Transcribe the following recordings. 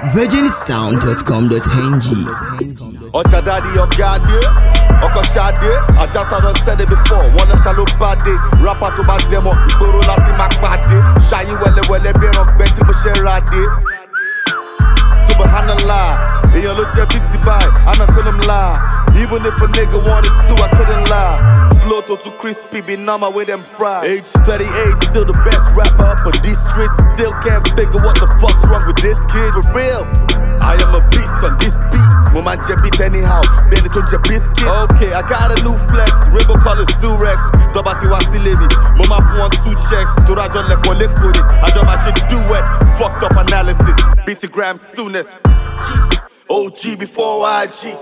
virginsound.com.ng. Ocha daddy, Oga de, Oko Shade. I just haven't said it before. Wanna shallow bad day. Rapper to bad demo. Igboro lati mak bad day. Shine wele be rock benti mo share rade. Subhanallah, eyan lo je biti by. Ana couldn't lie. Even if a nigga wanted to, I couldn't lie. Flow to crispy, be number with them fried. Age 38, still the best rapper up on these streets. Still can't figure what the fuck's wrong with this kid. For real, I am a beast on this beat. Woman je beat anyhow, bend it on je biscuits. Okay, I got a new flex, rainbow colors Durex. Dobati Wasilevi, mama for 1-2 checks. Turajo lekole kodi, I do my shit duet. Fucked up analysis, BT gram soonest. OG before IG.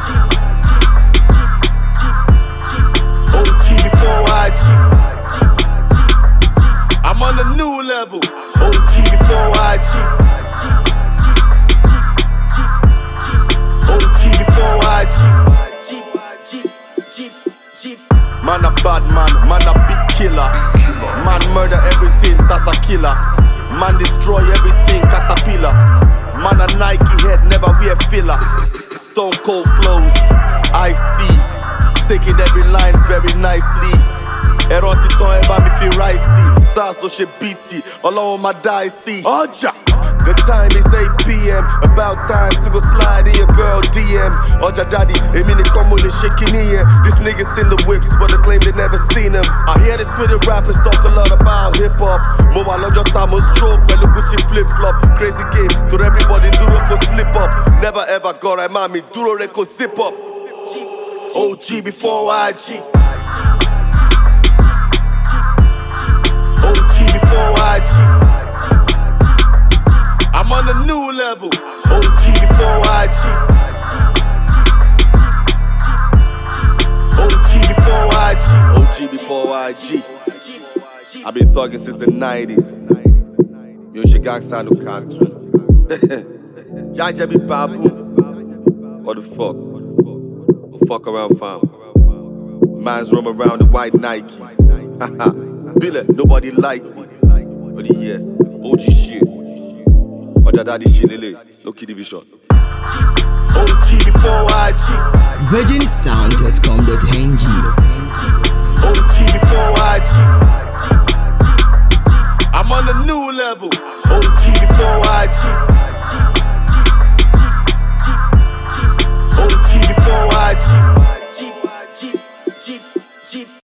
OG before IG. I'm on a new level. OG before IG. OG before IG. Man a bad man a big killer. Man murder everything, Sasa killer. Man destroy everything, caterpillar. Man a Nike head, never wear filler. Stone cold flows, Ice-T. Taking every line very nicely. Ẹ̀rọ ti tán ẹ bá mi fi ráìsì. SARS ló ṣe BT, Ọlọ́run máa dá ẹ sí. Ọjà! The time is 8 p.m. About time to go slide in your girl DM. Oja daddy, èmi nìkan mo lè ṣe kíní yẹn. These niggas in the whips, but they claim they never seen them. I hear the Twitter rappers talk a lot about hip-hop. Mo wà lọ́jọ́ ta mo stroke pẹ̀lú Gucci flip-flop. Crazy game, to everybody dúró kó slip up. Never ever gọ́ra ẹ̀ máa mi dúró rẹ̀ kó zip up. OG before IG. OG before IG. I'm on a new level. OG before IG. OG before IG. OG before IG. I've been thugging since the 90s. Yo, she gangsta no can't. Y'all just be babu. What the fuck? Fuck around, fam. Man's roam around the white Nikes. Haha. Billy, nobody like me. But yeah, OG shit. Oja daddy shit, lele. No kid division. OG before IG. virginsound.com.ng. OG before IG.